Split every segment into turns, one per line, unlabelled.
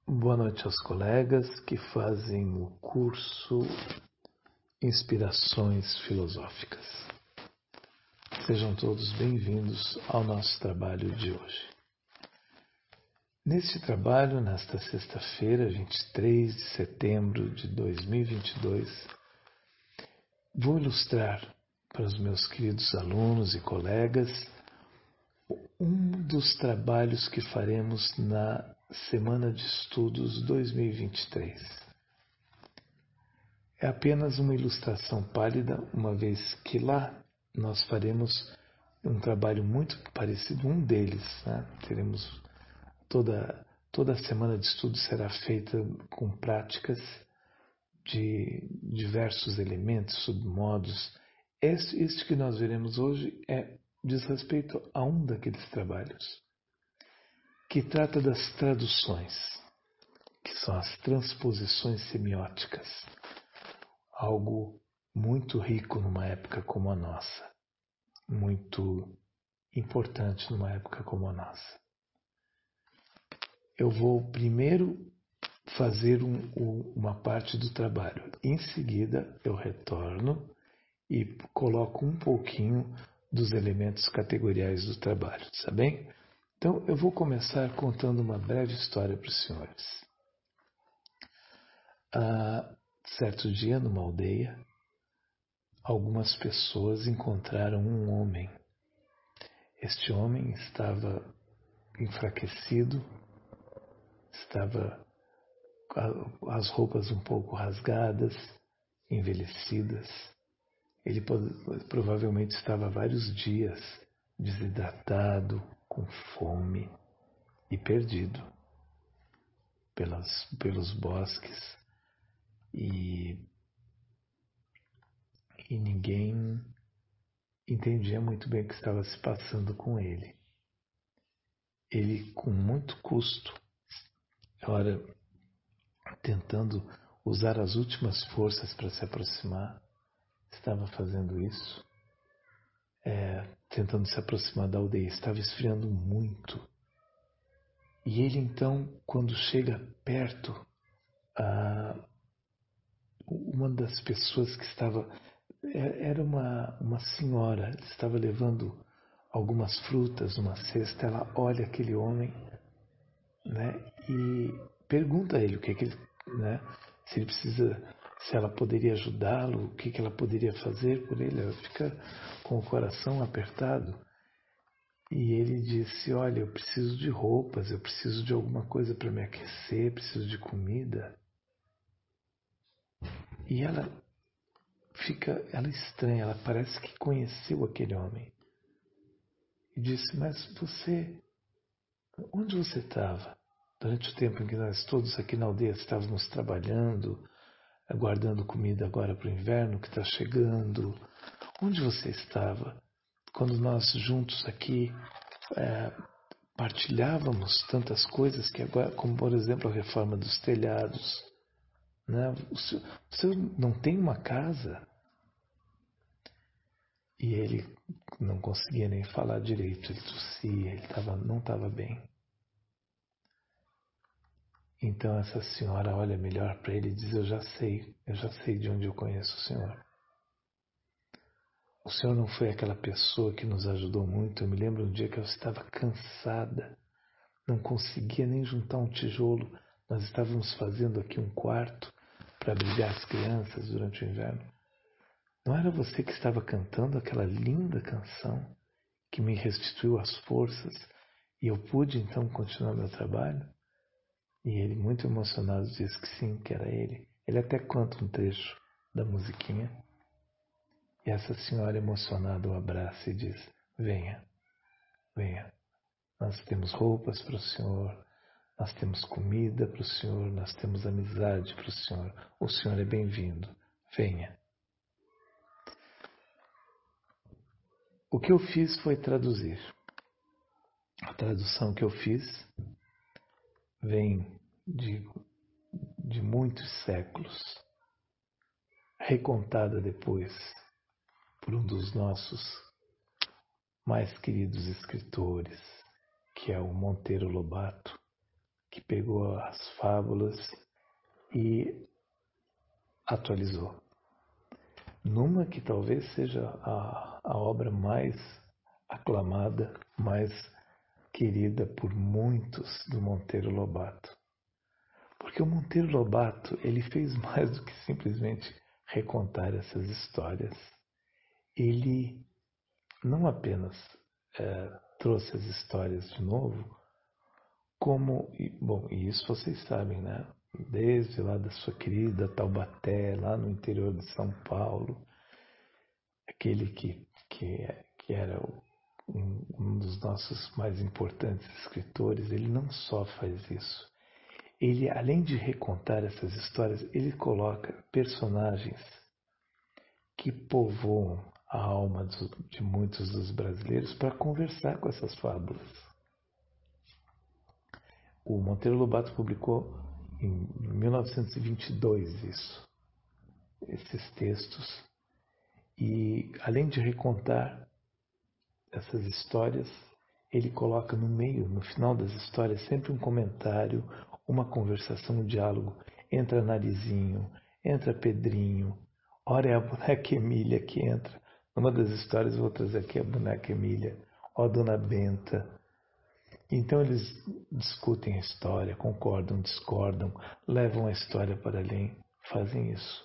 Boa noite aos colegas que fazem o curso Inspirações Filosóficas. Sejam todos bem-vindos ao nosso trabalho de hoje. Neste trabalho, nesta sexta-feira, 23 de setembro de 2022, vou ilustrar para os meus queridos alunos e colegas um dos trabalhos que faremos na Semana de Estudos 2023. É apenas uma ilustração pálida, uma vez que lá nós faremos um trabalho muito parecido, um deles, né? Teremos toda a semana de estudo será feita com práticas de diversos elementos, submodos. Este que nós veremos hoje diz respeito a um daqueles trabalhos, que trata das traduções, que são as transposições semióticas, algo muito rico numa época como a nossa, muito importante numa época como a nossa. Eu vou primeiro fazer uma parte do trabalho, em seguida eu retorno e coloco um pouquinho dos elementos categoriais do trabalho, tá bem? Então, eu vou começar contando uma breve história para os senhores. Certo dia, numa aldeia, algumas pessoas encontraram um homem. Este homem estava enfraquecido, estava com as roupas um pouco rasgadas, envelhecidas. Ele provavelmente estava há vários dias desidratado, com fome e perdido pelos bosques, e ninguém entendia muito bem o que estava se passando com ele. Ele, com muito custo, ora tentando usar as últimas forças para se aproximar, estava fazendo isso, tentando se aproximar da aldeia. Estava esfriando muito. E ele então, quando chega perto, uma das pessoas que estava, era uma senhora, estava levando algumas frutas numa cesta. Ela olha aquele homem, né, e pergunta a ele o que ele, né, se ele precisa, se ela poderia ajudá-lo, o que ela poderia fazer por ele. Ela fica com o coração apertado. E ele disse: olha, eu preciso de roupas, eu preciso de alguma coisa para me aquecer, preciso de comida. E ela estranha, ela parece que conheceu aquele homem. E disse: mas onde você estava? Durante o tempo em que nós todos aqui na aldeia estávamos trabalhando, aguardando comida agora para o inverno que está chegando. Onde você estava? Quando nós juntos aqui partilhávamos tantas coisas que agora, como por exemplo a reforma dos telhados, né? O senhor não tem uma casa? E ele não conseguia nem falar direito, ele tossia, ele não estava bem. Então essa senhora olha melhor para ele e diz: eu já sei de onde eu conheço o senhor. O senhor não foi aquela pessoa que nos ajudou muito. Eu me lembro um dia que eu estava cansada, não conseguia nem juntar um tijolo. Nós estávamos fazendo aqui um quarto para abrigar as crianças durante o inverno. Não era você que estava cantando aquela linda canção que me restituiu as forças e eu pude então continuar meu trabalho? E ele, muito emocionado, disse que sim, que era ele. Ele até canta um trecho da musiquinha. E essa senhora emocionada o abraça e diz: venha, venha. Nós temos roupas para o senhor, nós temos comida para o senhor, nós temos amizade para o senhor. O senhor é bem-vindo. Venha. O que eu fiz foi traduzir. A tradução que eu fiz vem de muitos séculos, recontada depois por um dos nossos mais queridos escritores, que é o Monteiro Lobato, que pegou as fábulas e atualizou. Numa que talvez seja a obra mais aclamada, mais querida por muitos do Monteiro Lobato. Porque o Monteiro Lobato, ele fez mais do que simplesmente recontar essas histórias. Ele não apenas trouxe as histórias de novo, como, e isso vocês sabem, né? Desde lá da sua querida Taubaté, lá no interior de São Paulo, aquele que era um dos nossos mais importantes escritores, ele não só faz isso. Ele, além de recontar essas histórias, ele coloca personagens que povoam a alma de muitos dos brasileiros para conversar com essas fábulas. O Monteiro Lobato publicou em 1922 esses textos, e além de recontar essas histórias, ele coloca no meio, no final das histórias, sempre um comentário, uma conversação, um diálogo. Entra Narizinho, entra Pedrinho, ora é a boneca Emília que entra. Numa das histórias eu vou trazer aqui a boneca Emília, ó Dona Benta. Então eles discutem a história, concordam, discordam, levam a história para além, fazem isso.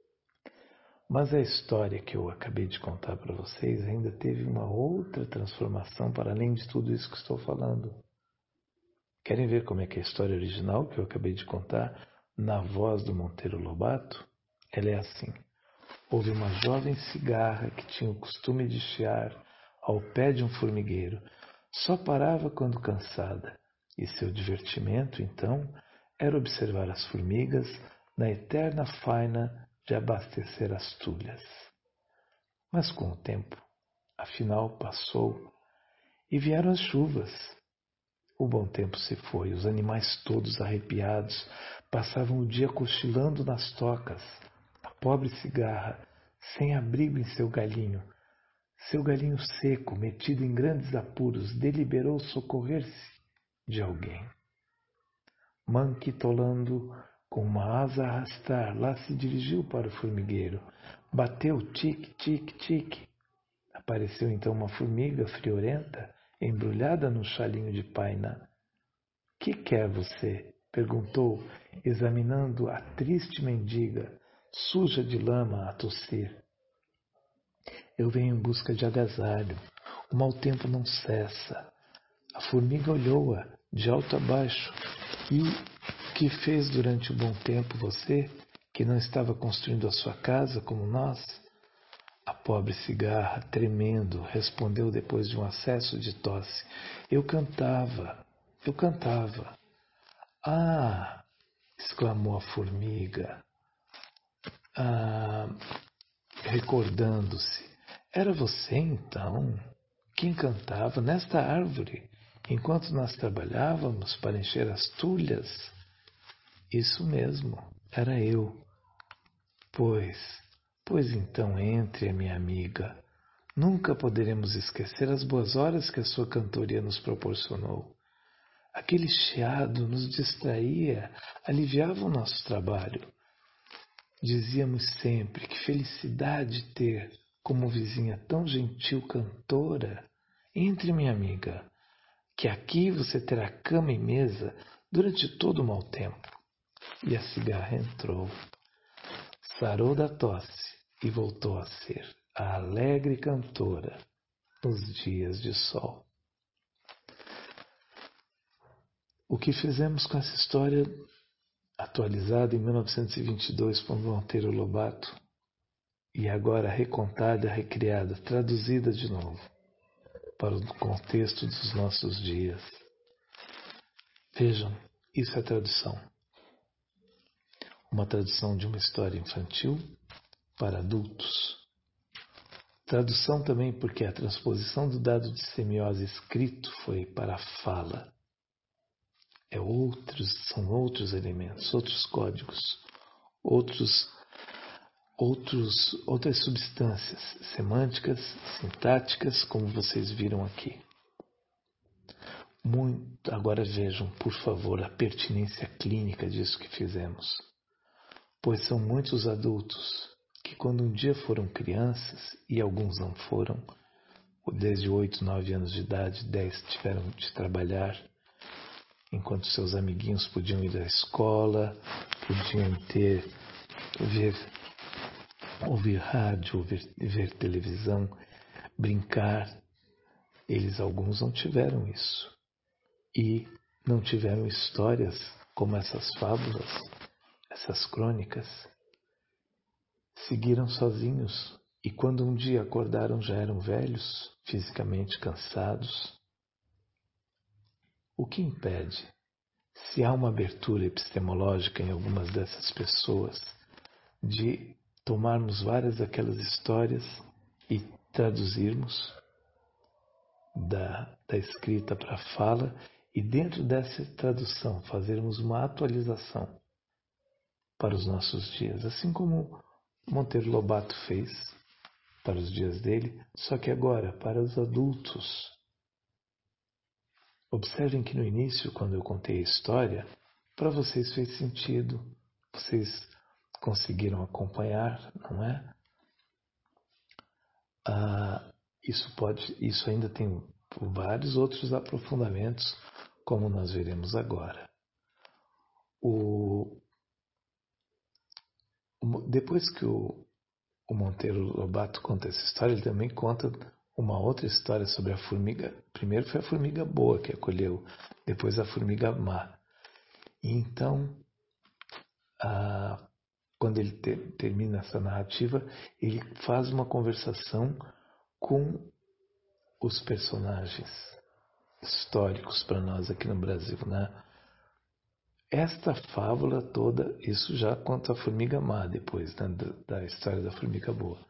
Mas a história que eu acabei de contar para vocês ainda teve uma outra transformação para além de tudo isso que estou falando. Querem ver como é que é a história original que eu acabei de contar, na voz do Monteiro Lobato? Ela é assim. Houve uma jovem cigarra que tinha o costume de chiar ao pé de um formigueiro. Só parava quando cansada, e seu divertimento, então, era observar as formigas na eterna faina de abastecer as tulhas. Mas com o tempo, afinal passou, e vieram as chuvas. O bom tempo se foi, os animais todos arrepiados passavam o dia cochilando nas tocas. A pobre cigarra, sem abrigo em seu galinho seco, metido em grandes apuros, deliberou socorrer-se de alguém. Manquitolando, com uma asa a arrastar, lá se dirigiu para o formigueiro. Bateu tique, tique, tique. Apareceu então uma formiga friorenta, embrulhada num chalinho de paina. Que quer você? Perguntou, examinando a triste mendiga, suja de lama a tossir. Eu venho em busca de agasalho. O mau tempo não cessa. A formiga olhou-a de alto a baixo. E o que fez durante o bom tempo você, que não estava construindo a sua casa como nós? A pobre cigarra, tremendo, respondeu depois de um acesso de tosse. Eu cantava. Ah! Exclamou a formiga, recordando-se. Era você, então, quem cantava nesta árvore, enquanto nós trabalhávamos para encher as tulhas? Isso mesmo, era eu. Pois então entre, minha amiga. Nunca poderemos esquecer as boas horas que a sua cantoria nos proporcionou. Aquele chiado nos distraía, aliviava o nosso trabalho. Dizíamos sempre que felicidade ter como vizinha tão gentil cantora. Entre, minha amiga, que aqui você terá cama e mesa durante todo o mau tempo. E a cigarra entrou, sarou da tosse e voltou a ser a alegre cantora nos dias de sol. O que fizemos com essa história, atualizada em 1922 por Monteiro Lobato, e agora recontada, recriada, traduzida de novo para o contexto dos nossos dias. Vejam, isso é tradução. Uma tradução de uma história infantil para adultos. Tradução também porque a transposição do dado de semiose escrito foi para a fala. São outros elementos, outros códigos, outras substâncias semânticas, sintáticas, como vocês viram aqui. Agora vejam, por favor, a pertinência clínica disso que fizemos. Pois são muitos adultos que, quando um dia foram crianças, e alguns não foram, desde 8, 9 anos de idade, 10 tiveram de trabalhar, enquanto seus amiguinhos podiam ir à escola, podiam ouvir rádio, ver televisão, brincar. Alguns não tiveram isso. E não tiveram histórias como essas fábulas, essas crônicas. Seguiram sozinhos e quando um dia acordaram já eram velhos, fisicamente cansados. O que impede? Se há uma abertura epistemológica em algumas dessas pessoas, de tomarmos várias daquelas histórias e traduzirmos da escrita para a fala e dentro dessa tradução fazermos uma atualização para os nossos dias, assim como Monteiro Lobato fez para os dias dele, só que agora para os adultos. Observem que no início, quando eu contei a história, para vocês fez sentido, vocês conseguiram acompanhar, não é? Isso ainda tem vários outros aprofundamentos, como nós veremos agora. Depois que o Monteiro Lobato conta essa história, ele também conta uma outra história sobre a formiga. Primeiro foi a formiga boa que acolheu, depois a formiga má. E então, quando ele termina essa narrativa, ele faz uma conversação com os personagens históricos para nós aqui no Brasil, né? Esta fábula toda, isso já conta a formiga má depois, né, da história da formiga boa.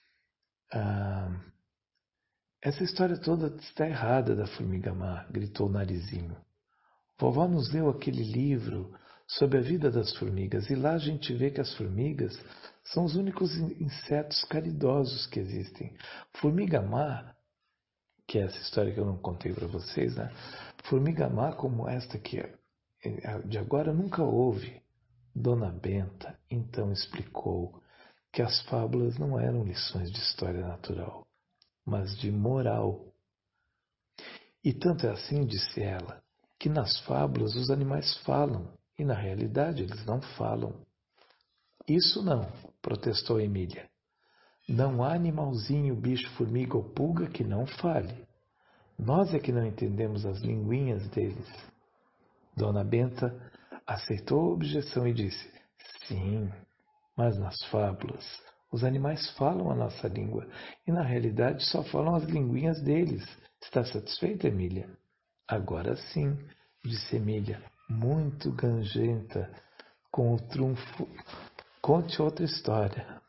Essa história toda está errada da formiga má, gritou o Narizinho. Vovó nos deu aquele livro sobre a vida das formigas e lá a gente vê que as formigas são os únicos insetos caridosos que existem. Formiga má, que é essa história que eu não contei para vocês, né? Formiga má como esta que de agora nunca houve. Dona Benta então explicou que as fábulas não eram lições de história natural, mas de moral. E tanto é assim, disse ela, que nas fábulas os animais falam e na realidade eles não falam. Isso não, protestou Emília. Não há animalzinho, bicho, formiga ou pulga que não fale. Nós é que não entendemos as linguinhas deles. Dona Benta aceitou a objeção e disse: sim, mas nas fábulas os animais falam a nossa língua e na realidade só falam as linguinhas deles. Está satisfeita, Emília? Agora sim, disse Emília, muito gangenta, com o trunfo. Conte outra história.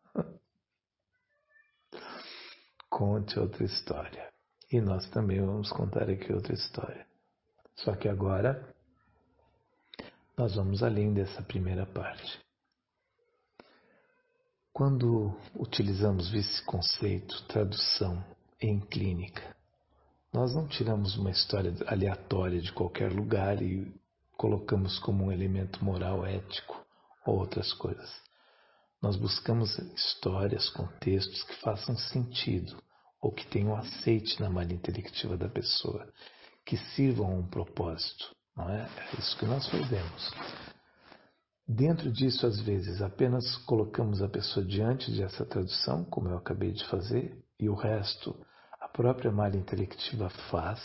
Conte outra história. E nós também vamos contar aqui outra história. Só que agora nós vamos além dessa primeira parte. Quando utilizamos esse conceito, tradução em clínica, nós não tiramos uma história aleatória de qualquer lugar e colocamos como um elemento moral, ético ou outras coisas. Nós buscamos histórias, contextos que façam sentido ou que tenham aceite na malha intelectiva da pessoa, que sirvam a um propósito. Não é? É isso que nós fazemos. Dentro disso, às vezes, apenas colocamos a pessoa diante dessa tradução, como eu acabei de fazer, e o resto a própria malha intelectiva faz.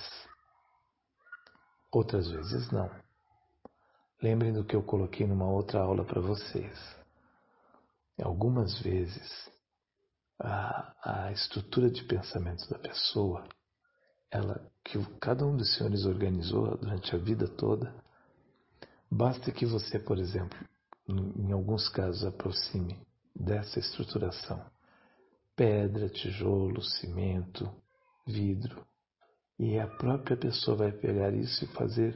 Outras vezes, não. Lembrem do que eu coloquei numa outra aula para vocês. Algumas vezes, a estrutura de pensamento da pessoa, que cada um dos senhores organizou durante a vida toda, basta que você, por exemplo, em alguns casos, aproxime dessa estruturação. Pedra, tijolo, cimento, vidro. E a própria pessoa vai pegar isso e fazer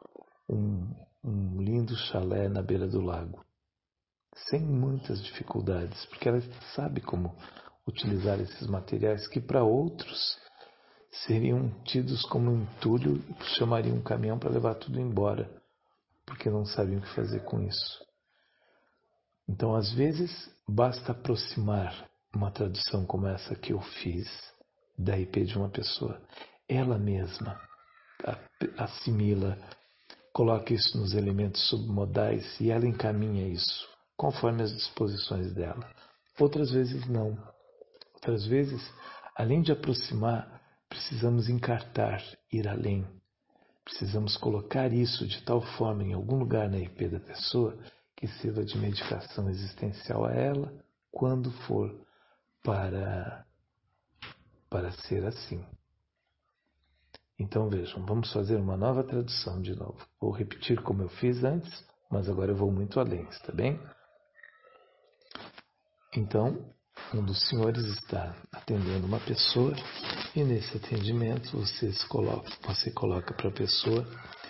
um lindo chalé na beira do lago. Sem muitas dificuldades, porque ela sabe como utilizar esses materiais que para outros seriam tidos como entulho e chamariam um caminhão para levar tudo embora, porque não sabiam o que fazer com isso. Então, às vezes, basta aproximar uma tradução como essa que eu fiz da IP de uma pessoa. Ela mesma assimila, coloca isso nos elementos submodais e ela encaminha isso, conforme as disposições dela. Outras vezes não. Outras vezes, além de aproximar, precisamos encartar, ir além. Precisamos colocar isso de tal forma em algum lugar na IP da pessoa que sirva de medicação existencial a ela quando for para ser assim. Então vejam, vamos fazer uma nova tradução de novo. Vou repetir como eu fiz antes, mas agora eu vou muito além, está bem? Então, um dos senhores está atendendo uma pessoa e nesse atendimento você coloca para a pessoa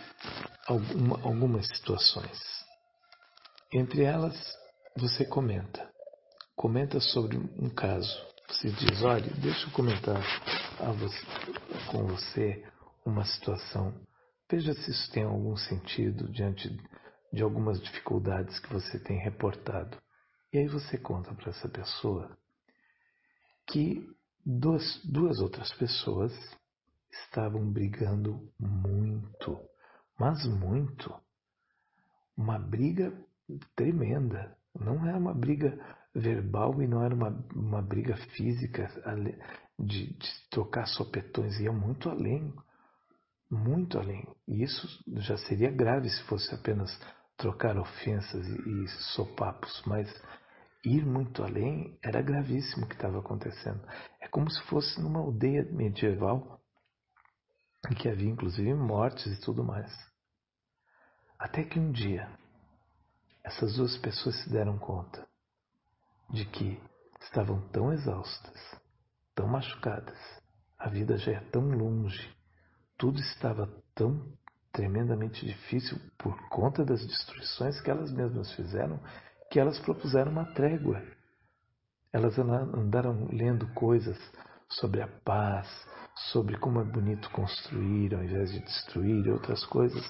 algumas situações. Entre elas, você comenta sobre um caso. Você diz, olha, deixa eu comentar com você uma situação. Veja se isso tem algum sentido diante de algumas dificuldades que você tem reportado. E aí você conta para essa pessoa que duas outras pessoas estavam brigando muito, mas muito. Uma briga tremenda. Não era uma briga verbal e não era uma briga física de trocar sopetões. Ia muito além. Muito além. E isso já seria grave se fosse apenas trocar ofensas e sopapos. Mas ir muito além era gravíssimo o que estava acontecendo. É como se fosse numa aldeia medieval em que havia inclusive mortes e tudo mais. Até que um dia essas duas pessoas se deram conta de que estavam tão exaustas, tão machucadas, a vida já é tão longe, tudo estava tão tremendamente difícil por conta das destruições que elas mesmas fizeram, que elas propuseram uma trégua. Elas andaram lendo coisas sobre a paz, sobre como é bonito construir ao invés de destruir e outras coisas.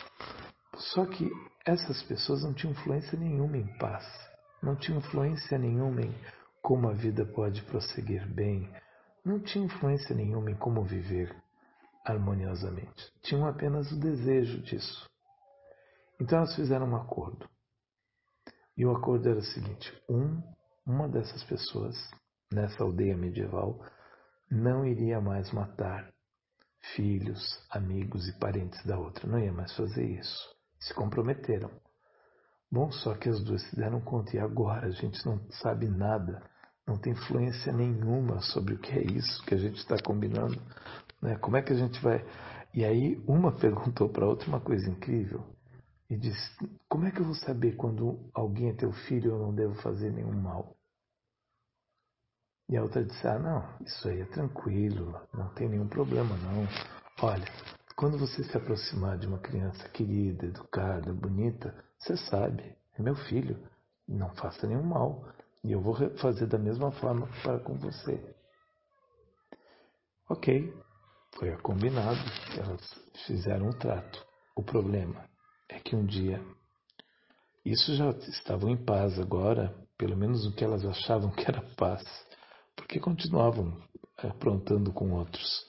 Só que essas pessoas não tinham influência nenhuma em paz, não tinham influência nenhuma em como a vida pode prosseguir bem, não tinham influência nenhuma em como viver harmoniosamente. Tinham apenas o desejo disso. Então elas fizeram um acordo. E o acordo era o seguinte: uma dessas pessoas, nessa aldeia medieval, não iria mais matar filhos, amigos e parentes da outra. Não ia mais fazer isso. Se comprometeram. Bom, só que as duas se deram conta. E agora a gente não sabe nada. Não tem influência nenhuma sobre o que é isso que a gente está combinando. Né? Como é que a gente vai... E aí uma perguntou para a outra uma coisa incrível. E disse, como é que eu vou saber quando alguém é teu filho eu não devo fazer nenhum mal? E a outra disse, não, isso aí é tranquilo, não tem nenhum problema não. Olha, quando você se aproximar de uma criança querida, educada, bonita, você sabe, é meu filho, não faça nenhum mal. E eu vou fazer da mesma forma para com você. Ok, foi combinado, elas fizeram um trato. O problema é que um dia, isso já estavam em paz agora, pelo menos o que elas achavam que era paz, porque continuavam aprontando com outros.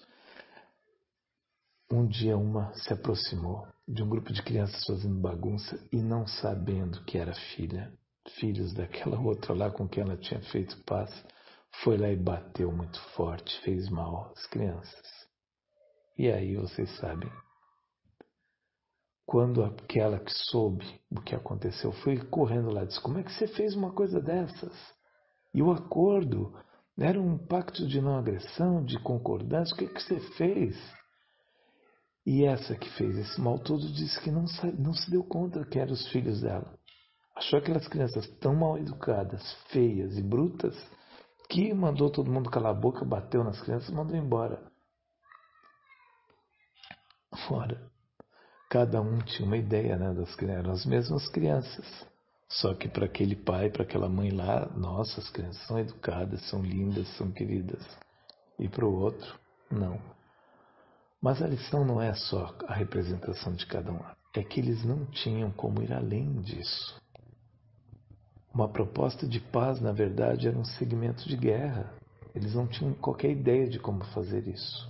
Um dia uma se aproximou de um grupo de crianças fazendo bagunça e não sabendo que era filhos daquela outra lá com quem ela tinha feito paz, foi lá e bateu muito forte, fez mal às crianças. E aí vocês sabem, quando aquela que soube o que aconteceu foi correndo lá e disse, como é que você fez uma coisa dessas? E o acordo era um pacto de não agressão, de concordância, o que você fez? E essa que fez esse mal todo disse que não se deu conta que eram os filhos dela. Achou aquelas crianças tão mal educadas, feias e brutas, que mandou todo mundo calar a boca, bateu nas crianças e mandou embora. Ora, cada um tinha uma ideia, né, das crianças, eram as mesmas crianças. Só que para aquele pai, para aquela mãe lá, nossa, as crianças são educadas, são lindas, são queridas. E para o outro, não. Mas a lição não é só a representação de cada um, é que eles não tinham como ir além disso. Uma proposta de paz, na verdade, era um segmento de guerra. Eles não tinham qualquer ideia de como fazer isso.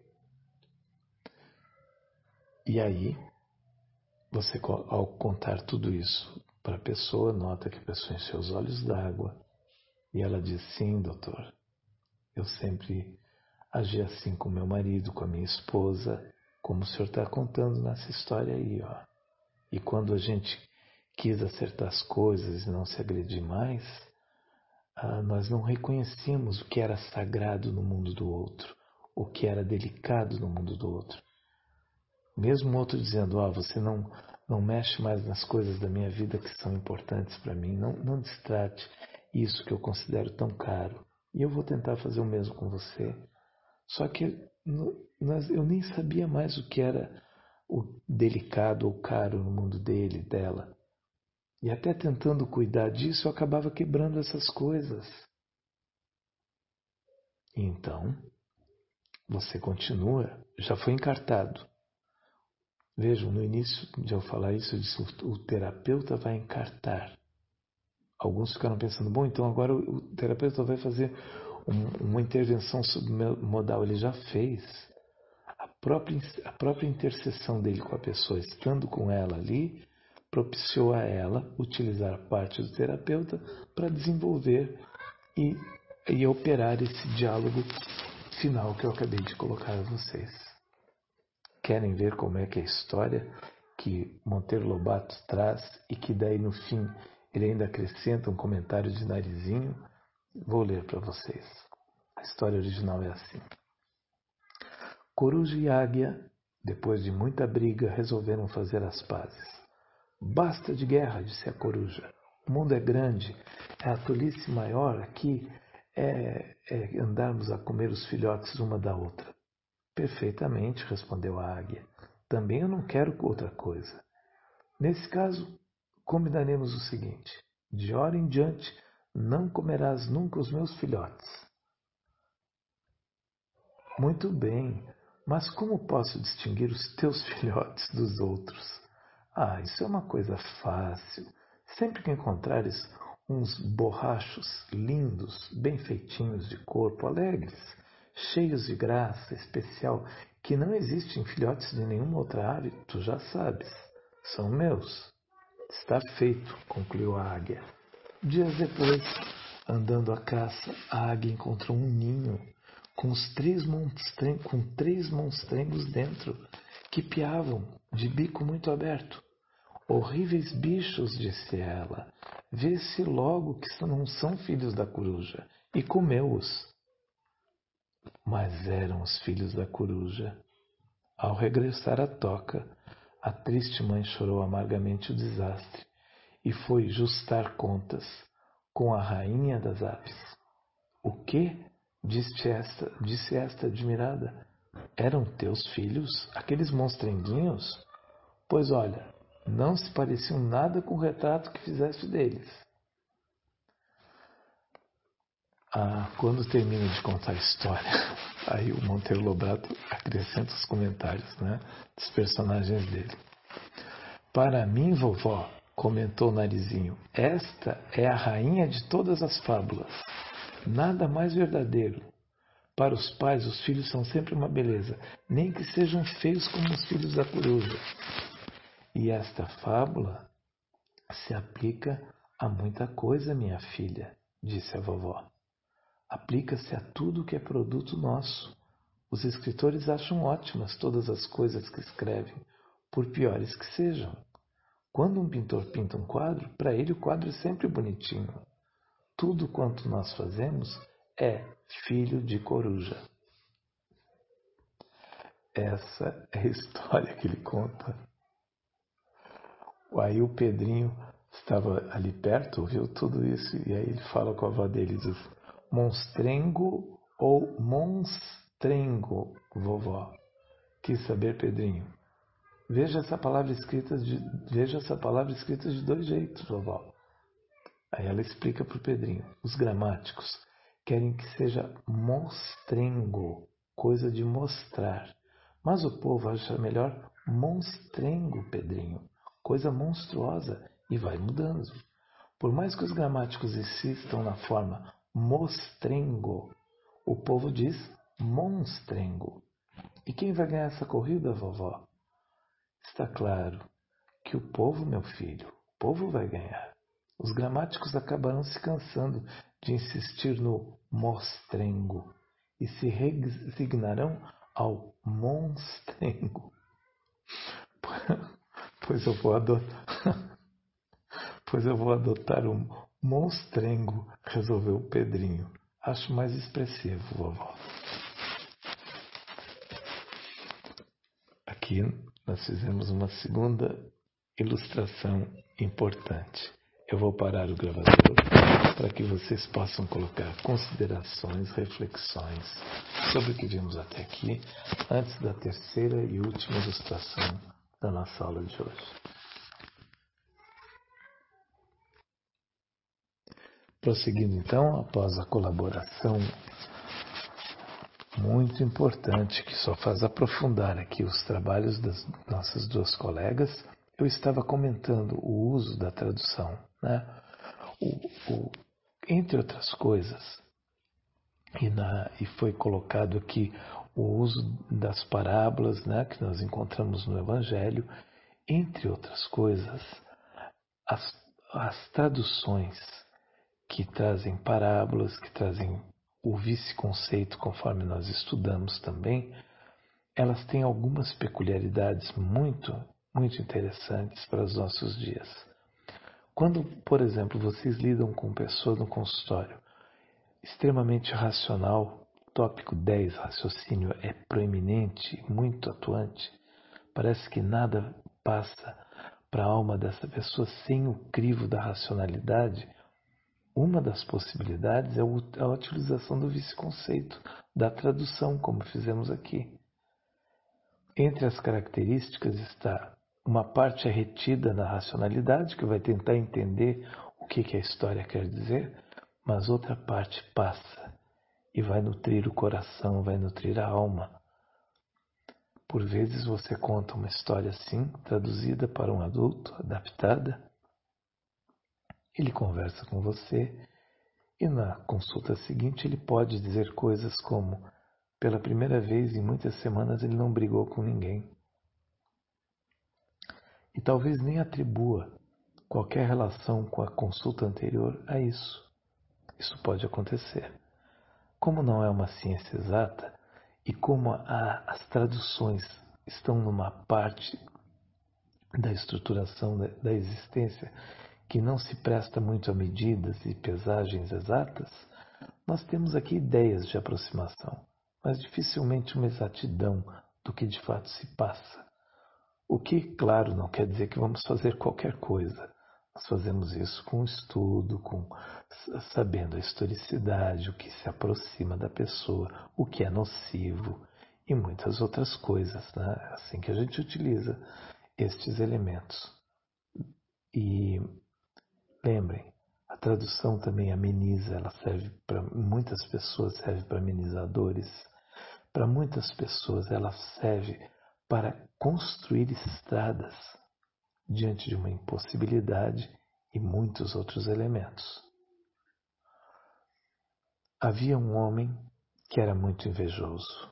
E aí, você, ao contar tudo isso para a pessoa, nota que a pessoa encheu os olhos d'água. E ela diz, sim, doutor, eu sempre agi assim com meu marido, com a minha esposa, como o senhor está contando nessa história aí, ó. E quando a gente quis acertar as coisas e não se agredir mais, nós não reconhecíamos o que era sagrado no mundo do outro, o que era delicado no mundo do outro. Mesmo o outro dizendo, você não mexe mais nas coisas da minha vida que são importantes para mim, não destrate isso que eu considero tão caro. E eu vou tentar fazer o mesmo com você. Só que eu nem sabia mais o que era o delicado ou caro no mundo dele, dela. E até tentando cuidar disso, eu acabava quebrando essas coisas. Então, você continua, já foi encartado. Vejam, no início de eu falar isso, eu disse, o terapeuta vai encartar. Alguns ficaram pensando, bom, então agora o terapeuta vai fazer uma intervenção submodal. Ele já fez. A própria interseção dele com a pessoa, estando com ela ali, propiciou a ela utilizar parte do terapeuta para desenvolver e operar esse diálogo final que eu acabei de colocar a vocês. Querem ver como é que é a história que Monteiro Lobato traz e que daí no fim ele ainda acrescenta um comentário de Narizinho? Vou ler para vocês. A história original é assim. Coruja e Águia, depois de muita briga, resolveram fazer as pazes. Basta de guerra, disse a Coruja. O mundo é grande, a tolice maior aqui é andarmos a comer os filhotes uma da outra. Perfeitamente, respondeu a Águia. Também eu não quero outra coisa. Nesse caso, combinaremos o seguinte: de hora em diante, não comerás nunca os meus filhotes. Muito bem, mas como posso distinguir os teus filhotes dos outros? Isso é uma coisa fácil. Sempre que encontrares uns borrachos lindos, bem feitinhos de corpo, alegres, cheios de graça especial, que não existem filhotes de nenhuma outra ave, tu já sabes, são meus. Está feito, concluiu a águia. Dias depois, andando à caça, a águia encontrou um ninho com três monstrengos dentro, que piavam, de bico muito aberto. Horríveis bichos, disse ela, vê-se logo que não são filhos da coruja, e comeu-os. Mas eram os filhos da coruja. Ao regressar à toca, a triste mãe chorou amargamente o desastre e foi justar contas com a rainha das aves. O quê? Disse esta admirada. Eram teus filhos, aqueles monstrenguinhos? Pois olha, não se pareciam nada com o retrato que fizeste deles. Quando termina de contar a história, aí o Monteiro Lobato acrescenta os comentários, dos personagens dele. Para mim, vovó, comentou Narizinho, esta é a rainha de todas as fábulas. Nada mais verdadeiro. Para os pais, os filhos são sempre uma beleza, nem que sejam feios como os filhos da coruja. E esta fábula se aplica a muita coisa, minha filha, disse a vovó. Aplica-se a tudo que é produto nosso. Os escritores acham ótimas todas as coisas que escrevem, por piores que sejam. Quando um pintor pinta um quadro, para ele o quadro é sempre bonitinho. Tudo quanto nós fazemos é filho de coruja. Essa é a história que ele conta. Aí o Pedrinho estava ali perto, ouviu tudo isso, e aí ele fala com a avó dele, diz, monstrengo ou monstrengo, vovó? Quis saber, Pedrinho. Veja essa palavra escrita de dois jeitos, vovó. Aí ela explica para o Pedrinho. Os gramáticos querem que seja monstrengo, coisa de mostrar. Mas o povo acha melhor monstrengo, Pedrinho, coisa monstruosa, e vai mudando. Por mais que os gramáticos insistam na forma mostrengo, o povo diz monstrengo. E quem vai ganhar essa corrida, vovó? Está claro que o povo, meu filho, o povo vai ganhar. Os gramáticos acabarão se cansando de insistir no mostrengo e se resignarão ao monstrengo. Pois eu vou adotar o monstrengo, resolveu Pedrinho. Acho mais expressivo, vovó. Aqui nós fizemos uma segunda ilustração importante. Eu vou parar o gravador para que vocês possam colocar considerações, reflexões sobre o que vimos até aqui, antes da terceira e última ilustração da nossa aula de hoje. Prosseguindo então, após a colaboração muito importante, que só faz aprofundar aqui os trabalhos das nossas duas colegas, eu estava comentando o uso da tradução, né? Entre outras coisas, e foi colocado aqui o uso das parábolas, né, que nós encontramos no Evangelho, entre outras coisas, as traduções que trazem parábolas, que trazem o vice-conceito, conforme nós estudamos também, elas têm algumas peculiaridades muito, muito interessantes para os nossos dias. Quando, por exemplo, vocês lidam com pessoa no consultório, extremamente racional, tópico 10, raciocínio é proeminente, muito atuante, parece que nada passa para a alma dessa pessoa sem o crivo da racionalidade. Uma das possibilidades é a utilização do vice-conceito, da tradução, como fizemos aqui. Entre as características está uma parte retida na racionalidade, que vai tentar entender o que a história quer dizer, mas outra parte passa e vai nutrir o coração, vai nutrir a alma. Por vezes você conta uma história assim, traduzida para um adulto, adaptada. Ele conversa com você e na consulta seguinte ele pode dizer coisas como: pela primeira vez em muitas semanas ele não brigou com ninguém. E talvez nem atribua qualquer relação com a consulta anterior a isso. Isso pode acontecer. Como não é uma ciência exata e como as traduções estão numa parte da estruturação da existência que não se presta muito a medidas e pesagens exatas, nós temos aqui ideias de aproximação, mas dificilmente uma exatidão do que de fato se passa. O que, claro, não quer dizer que vamos fazer qualquer coisa. Nós fazemos isso com estudo, sabendo a historicidade, o que se aproxima da pessoa, o que é nocivo e muitas outras coisas, né? Assim que a gente utiliza estes elementos. E lembrem, a tradução também ameniza, ela serve para muitas pessoas, serve para amenizadores. Para muitas pessoas ela serve para construir estradas diante de uma impossibilidade e muitos outros elementos. Havia um homem que era muito invejoso,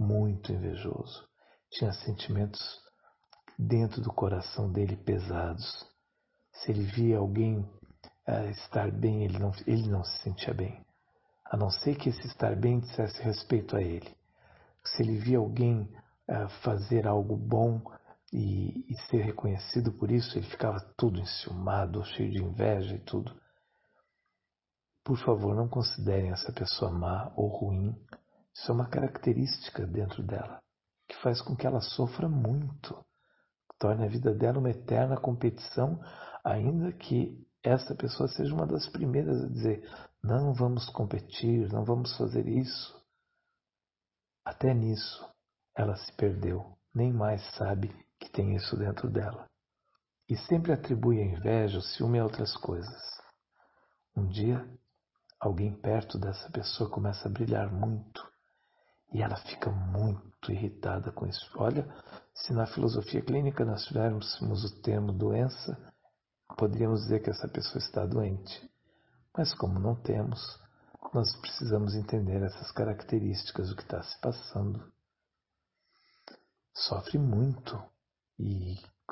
tinha sentimentos dentro do coração dele pesados. Se ele via alguém estar bem, ele não se sentia bem, a não ser que esse estar bem dissesse respeito a ele. Se ele via alguém fazer algo bom e ser reconhecido por isso, ele ficava todo enciumado, cheio de inveja e tudo. Por favor, não considerem essa pessoa má ou ruim. Isso é uma característica dentro dela, que faz com que ela sofra muito, torne a vida dela uma eterna competição, ainda que essa pessoa seja uma das primeiras a dizer: não vamos competir, não vamos fazer isso. Até nisso ela se perdeu, nem mais sabe que tem isso dentro dela. E sempre atribui a inveja, o ciúme a outras coisas. Um dia, alguém perto dessa pessoa começa a brilhar muito E ela fica muito irritada com isso. Olha, se na filosofia clínica nós tivéssemos o termo doença, poderíamos dizer que essa pessoa está doente. Mas como não temos, nós precisamos entender essas características do que está se passando. Sofre muito e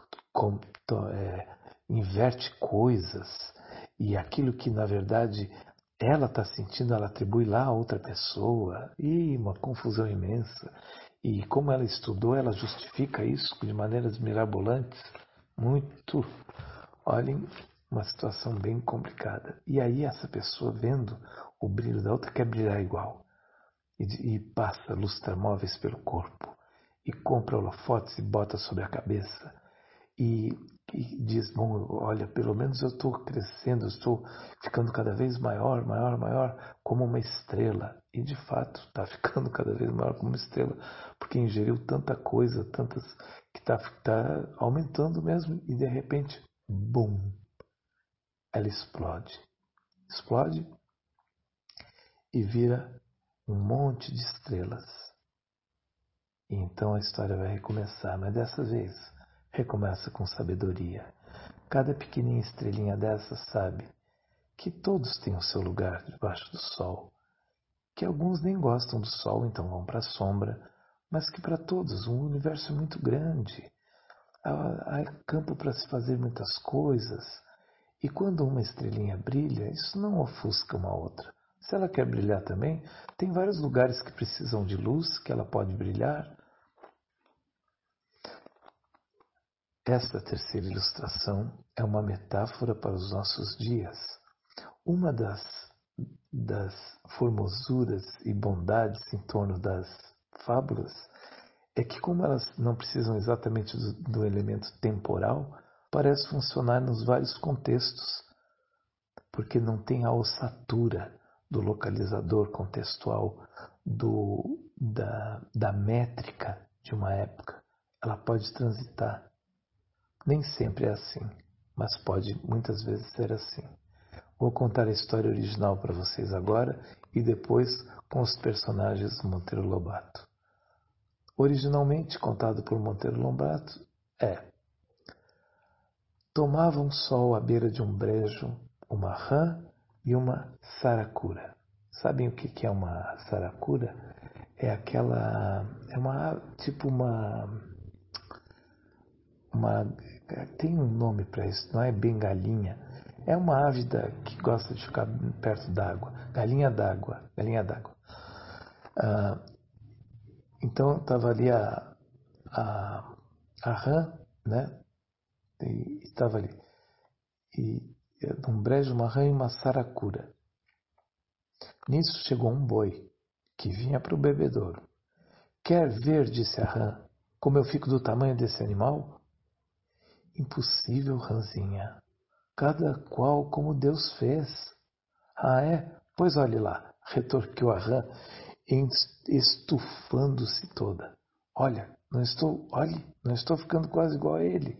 inverte coisas, e aquilo que na verdade ela está sentindo, ela atribui lá a outra pessoa, e uma confusão imensa. E como ela estudou, ela justifica isso de maneiras mirabolantes, muito. Olhem, uma situação bem complicada. E aí essa pessoa, vendo o brilho da outra, quer brilhar igual. E passa lustramóveis pelo corpo. E compra holofotes e bota sobre a cabeça. E diz, bom, olha, pelo menos eu estou crescendo, eu estou ficando cada vez maior, maior, maior, como uma estrela. E de fato está ficando cada vez maior como uma estrela, porque ingeriu tanta coisa, tantas, que está aumentando mesmo, e de repente, bum, ela explode. Explode e vira um monte de estrelas. E então a história vai recomeçar, mas dessa vez recomeça com sabedoria. Cada pequenininha estrelinha dessa sabe que todos têm o seu lugar debaixo do sol, que alguns nem gostam do sol, então vão para a sombra, mas que para todos o universo é muito grande, há campo para se fazer muitas coisas, e quando uma estrelinha brilha, isso não ofusca uma outra. Se ela quer brilhar também, tem vários lugares que precisam de luz, que ela pode brilhar. Esta terceira ilustração é uma metáfora para os nossos dias. Uma das formosuras e bondades em torno das fábulas é que, como elas não precisam exatamente do elemento temporal, parece funcionar nos vários contextos, porque não tem a ossatura do localizador contextual, da métrica de uma época. Ela pode transitar. Nem sempre é assim, mas pode muitas vezes ser assim. Vou contar a história original para vocês agora e depois com os personagens do Monteiro Lobato. Originalmente contado por Monteiro Lobato tomavam sol à beira de um brejo uma rã e uma saracura. Sabem o que é uma saracura? Tem um nome para isso, não é bengalinha. É uma ave que gosta de ficar perto d'água. Galinha d'água. Então estava ali a rã, né? E estava ali. E num brejo, uma rã e uma saracura. Nisso chegou um boi que vinha para o bebedouro. Quer ver, disse a rã, como eu fico do tamanho desse animal? Impossível, rãzinha. Cada qual como Deus fez. Ah, é? Pois olhe lá, retorquiu a rã, estufando-se toda. Não estou ficando quase igual a ele.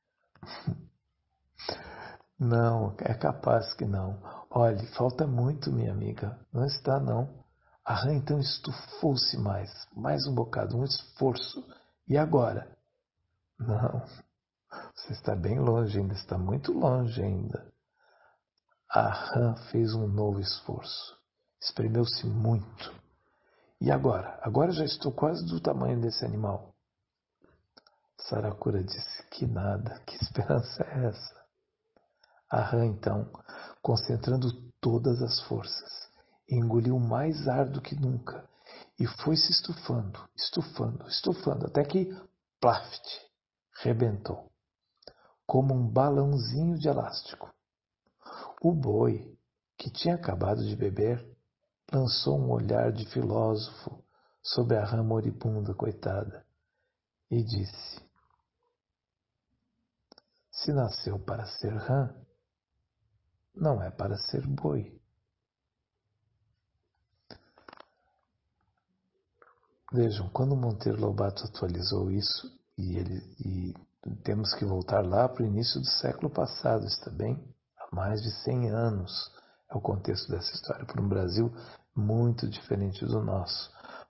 Não, é capaz que não. Olhe, falta muito, minha amiga. Não está, não. A rã então estufou-se mais um bocado, um esforço. E agora? Não, você está bem longe ainda, está muito longe ainda. A rã fez um novo esforço. Espremeu-se muito. E agora? Agora já estou quase do tamanho desse animal. Saracura disse: que nada, que esperança é essa? A rã, então, concentrando todas as forças, engoliu mais ar do que nunca e foi se estufando, até que, plaft, rebentou, como um balãozinho de elástico. O boi, que tinha acabado de beber, lançou um olhar de filósofo sobre a rã moribunda, coitada, e disse: se nasceu para ser rã, não é para ser boi. Vejam, quando Monteiro Lobato atualizou isso, e temos que voltar lá para o início do século passado, está bem? Há mais de 100 anos é o contexto dessa história, para um Brasil muito diferente do nosso.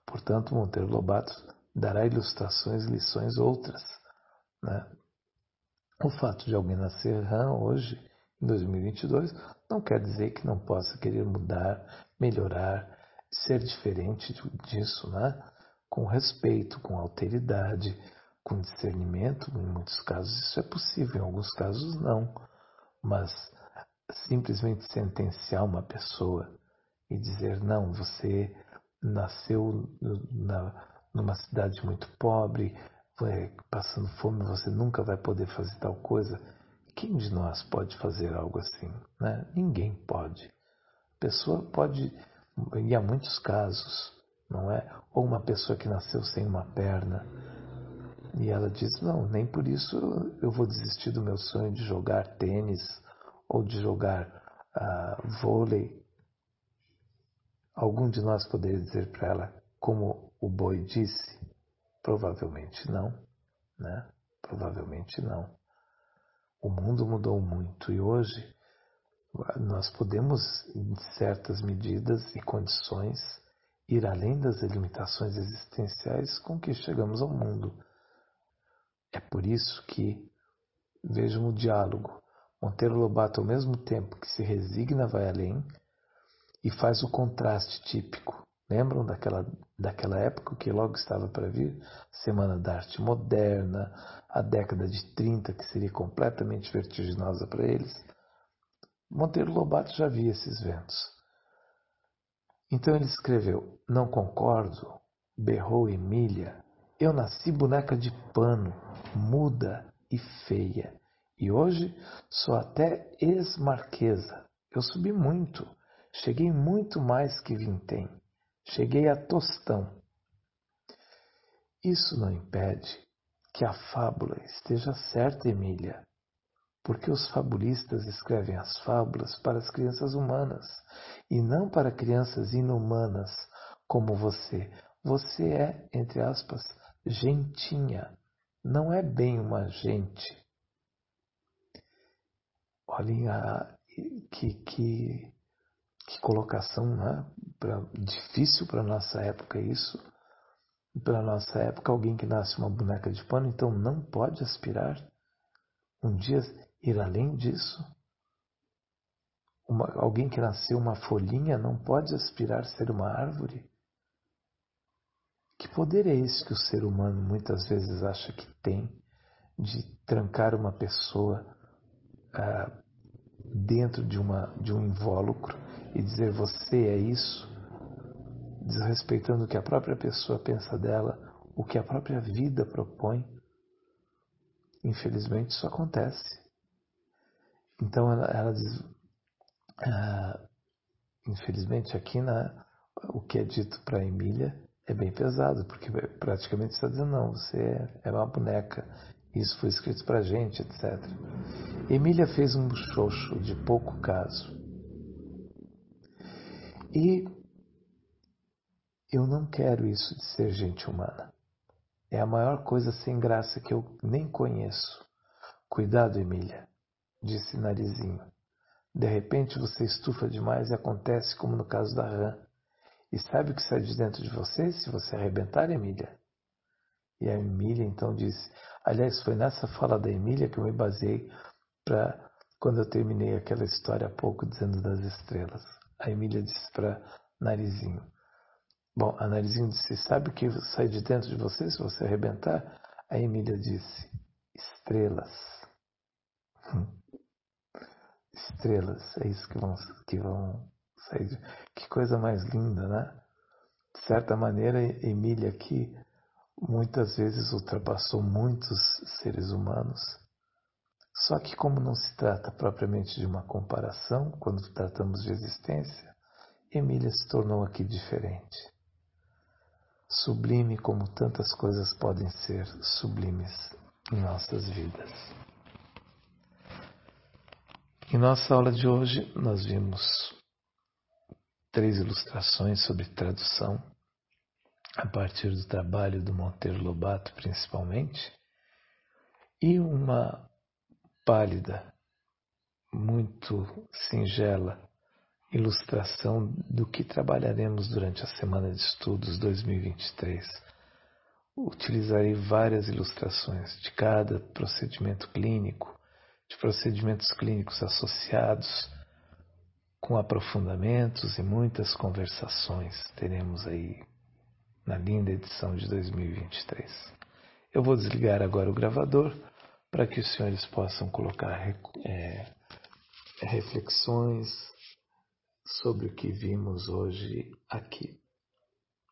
Portanto, Monteiro Lobato dará ilustrações, lições outras, né? O fato de alguém nascer rã hoje, em 2022, não quer dizer que não possa querer mudar, melhorar, ser diferente disso, né? Com respeito, com alteridade, com discernimento. Em muitos casos isso é possível, em alguns casos não. Mas simplesmente sentenciar uma pessoa e dizer, não, você nasceu numa cidade muito pobre, passando fome, você nunca vai poder fazer tal coisa. Quem de nós pode fazer algo assim, né? Ninguém pode. A pessoa pode, e há muitos casos, não é? Ou uma pessoa que nasceu sem uma perna e ela diz, não, nem por isso eu vou desistir do meu sonho de jogar tênis ou de jogar vôlei. Algum de nós poderia dizer para ela, como o boi disse? Provavelmente não, né? Provavelmente não. O mundo mudou muito e hoje nós podemos, em certas medidas e condições, ir além das limitações existenciais com que chegamos ao mundo. É por isso que vejam o diálogo. Monteiro Lobato, ao mesmo tempo que se resigna, vai além e faz o contraste típico. Lembram daquela época que logo estava para vir? Semana da Arte Moderna, a década de 30, que seria completamente vertiginosa para eles. Monteiro Lobato já via esses ventos. Então ele escreveu, não concordo, berrou Emília, eu nasci boneca de pano, muda e feia, e hoje sou até ex-marquesa. Eu subi muito, cheguei muito mais que vintém, cheguei a tostão. Isso não impede que a fábula esteja certa, Emília, porque os fabulistas escrevem as fábulas para as crianças humanas e não para crianças inumanas como você. Você é, entre aspas, gentinha, não é bem uma gente. Olhem que colocação, né? Difícil para a nossa época isso. Para a nossa época, alguém que nasce uma boneca de pano, então não pode aspirar um dia ir além disso. Alguém que nasceu uma folhinha não pode aspirar a ser uma árvore? Que poder é esse que o ser humano muitas vezes acha que tem de trancar uma pessoa dentro de um invólucro e dizer você é isso, desrespeitando o que a própria pessoa pensa dela, o que a própria vida propõe? Infelizmente isso acontece. Então ela diz, infelizmente aqui o que é dito para Emília é bem pesado, porque praticamente está dizendo, não, você é uma boneca, isso foi escrito para a gente, etc. Emília fez um xoxo de pouco caso. E eu não quero isso de ser gente humana. É a maior coisa sem graça que eu nem conheço. Cuidado, Emília, disse Narizinho. De repente você estufa demais e acontece como no caso da rã. E sabe o que sai de dentro de você se você arrebentar, Emília? E a Emília então disse, aliás, foi nessa fala da Emília que eu me baseei para quando eu terminei aquela história há pouco dizendo das estrelas. A Emília disse para Narizinho. Bom, a Narizinho disse, sabe o que sai de dentro de você se você arrebentar? A Emília disse, estrelas. Estrelas, é isso que vão sair. Que coisa mais linda, né? De certa maneira, Emília aqui muitas vezes ultrapassou muitos seres humanos. Só que como não se trata propriamente de uma comparação, quando tratamos de existência, Emília se tornou aqui diferente. Sublime como tantas coisas podem ser sublimes em nossas vidas. Em nossa aula de hoje, nós vimos 3 ilustrações sobre tradução, a partir do trabalho do Monteiro Lobato, principalmente, e uma pálida, muito singela ilustração do que trabalharemos durante a Semana de Estudos 2023. Utilizarei várias ilustrações de cada procedimento clínico, de procedimentos clínicos associados, com aprofundamentos e muitas conversações teremos aí na linda edição de 2023. Eu vou desligar agora o gravador para que os senhores possam colocar reflexões sobre o que vimos hoje aqui.